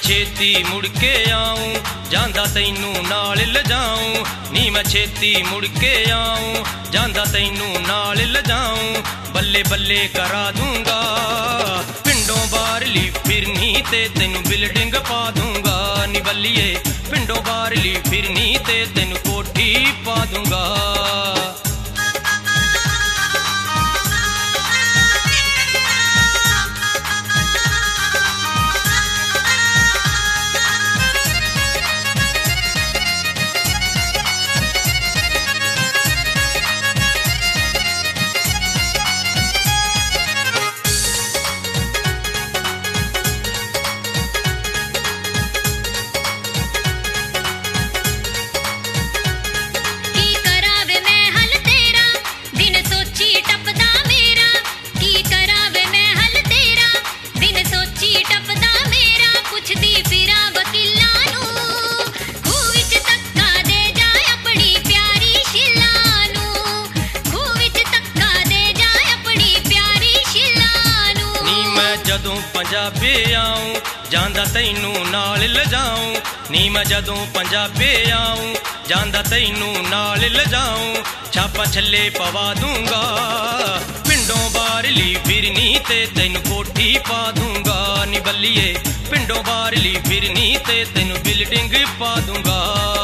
छेती मुड़ के आऊं, जांदा तैनू नाल लजाऊं। नी मैं छेती मुड़ के आऊं, जांदा तैनू नाल लजाऊं। बल्ले बल्ले करा दूंगा, पिंडों बारली फिरनी ते तैनू बिल्डिंग पा दूंगा। नी बल्लिए पिंडों बारली फिरनी ते तैनू कोठी पा दूंगा। जदों पंजाबे आऊं, जांदा तैनू नाल लजाऊं। नी मैं जदों पंजाबे आऊं, जांदा तैनू नाल लजाऊं। छापा छल्ले पवा दूंगा, पिंडों बारली फिरनी ते तैनू कोठी पा दूंगा। नी बल्लिए पिंडों बारली फिरनी ते तैनू बिल्डिंग पा दूंगा।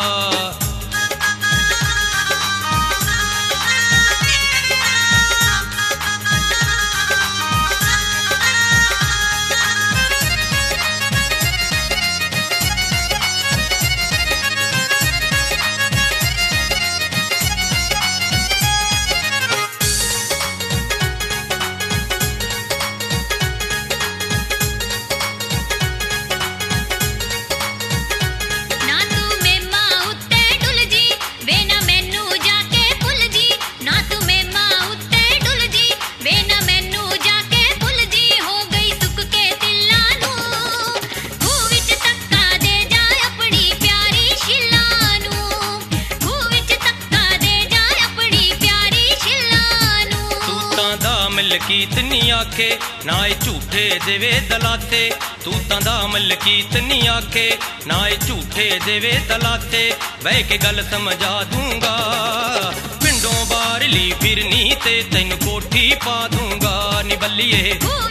मलकीत नी आखे ना ए झूठे देवे दलाते। तूतां दा मलकीत नी आखे ना ए झूठे देवे दलाते। बह के गल समझा दूंगा, पिंडों बारली फिरनी ते तैनू कोठी पा दूंगा। नी बल्लिए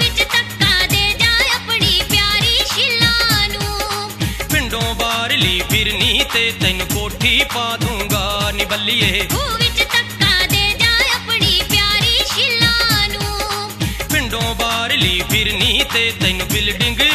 पिंडों बारली फिरनी ते तैनू कोठी पा दूंगा। नी बल्लिए फिरनी ते तैनू बिल्डिंग